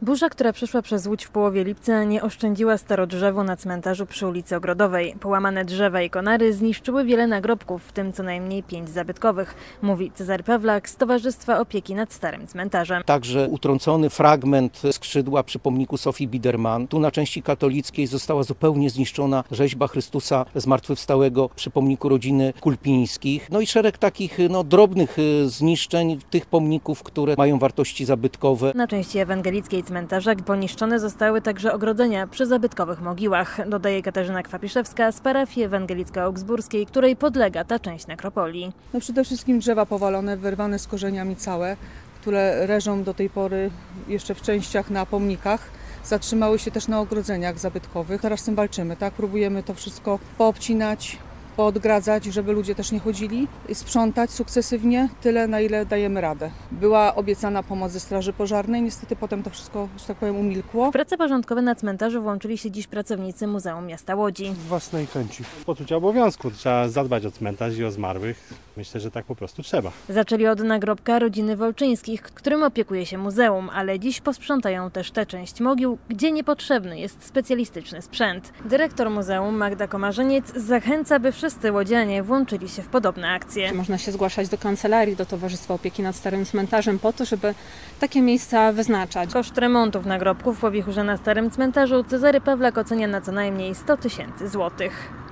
Burza, która przyszła przez Łódź w połowie lipca, nie oszczędziła starodrzewu na cmentarzu przy ulicy Ogrodowej. Połamane drzewa i konary zniszczyły wiele nagrobków, w tym co najmniej 5 zabytkowych, mówi Cezary Pawlak z Towarzystwa Opieki nad Starym Cmentarzem. Także utrącony fragment skrzydła przy pomniku Sofii Biederman. Tu na części katolickiej została zupełnie zniszczona rzeźba Chrystusa Zmartwychwstałego przy pomniku rodziny Kulpińskich. No i szereg takich drobnych zniszczeń tych pomników, które mają wartości zabytkowe. Na części ewangelickiej cmentarza poniszczone zostały także ogrodzenia przy zabytkowych mogiłach, dodaje Katarzyna Kwapiszewska z parafii ewangelicko-augsburskiej, której podlega ta część nekropolii. Przede wszystkim drzewa powalone, wyrwane z korzeniami całe, które leżą do tej pory jeszcze w częściach na pomnikach. Zatrzymały się też na ogrodzeniach zabytkowych. Teraz z tym walczymy, tak? Próbujemy to wszystko poobcinać, poodgradzać, żeby ludzie też nie chodzili, sprzątać sukcesywnie, tyle na ile dajemy radę. Była obiecana pomoc ze Straży Pożarnej, niestety potem to wszystko, że tak powiem, umilkło. W prace porządkowe na cmentarzu włączyli się dziś pracownicy Muzeum Miasta Łodzi. Z własnej chęci. Poczucia obowiązku, trzeba zadbać o cmentarz i o zmarłych. Myślę, że tak po prostu trzeba. Zaczęli od nagrobka rodziny Wolczyńskich, którym opiekuje się muzeum, ale dziś posprzątają też tę część mogił, gdzie niepotrzebny jest specjalistyczny sprzęt. Dyrektor muzeum Magda Komarzeniec zachęca, by wszyscy łodzianie włączyli się w podobne akcje. Można się zgłaszać do kancelarii, do Towarzystwa Opieki nad Starym Cmentarzem po to, żeby takie miejsca wyznaczać. Koszt remontów nagrobków w Łowichurze na Starym Cmentarzu Cezary Pawlak ocenia na co najmniej 100 000 złotych.